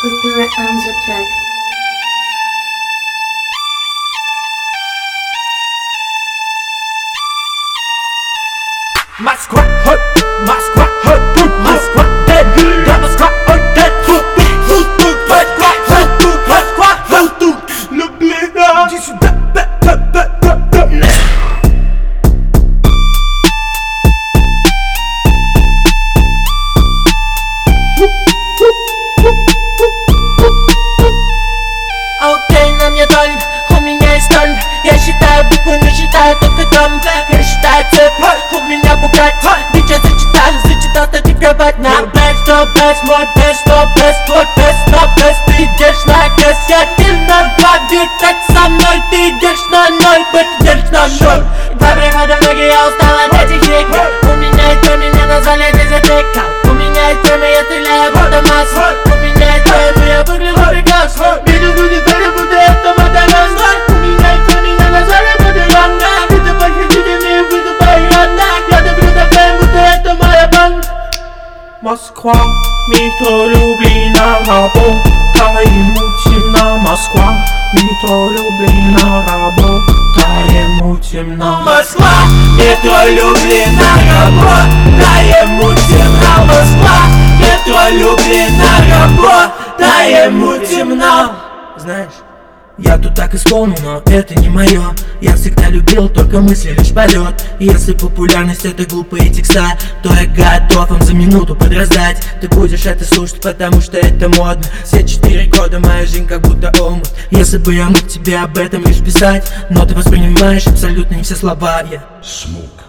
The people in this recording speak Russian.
Kultura on the track. Москва, Москва, Москва, да Москва, Москва, люби меня, иди сюда, окей, на мне доль, у меня есть доль. Я считаю буквы, но считаю только дом. Я считаю цепь, у меня букет. Ведь я зачитал статиковать на бест, то бест, мой бест, то бест, твой бест, но бест. Ты идешь на газ, я ты на бабе, так со мной. Ты идешь на ноль, быть идешь на ноль. Два прихода в ноги, я устал от этих игр. У меня есть время, меня назвали дезертикал. У меня есть время, я стреляю в автомат. У меня есть время, я выгляжу прекрасно. Видят люди, верят, будто это модерн. У меня есть время, меня назвали модерн. Это похитители, выйду постоянно. Я люблю так, будто это моя банда. Москва, метро Люблина, работа ему темна. Москва, метро Люблина, работа ему темна. Москва, метро Люблина, работа ему темна. Москва, метро Люблина, работа ему темна. Знаешь, я тут так исполнил, но это не мое. Я всегда любил только мысли, лишь полет. Если популярность это глупые текста, то я готов им за минуту подраздать. Ты будешь это слушать, потому что это модно. Все 4 года моя жизнь как будто омут. Если бы я мог тебе об этом лишь писать, но ты воспринимаешь абсолютно не все слова. Smoke.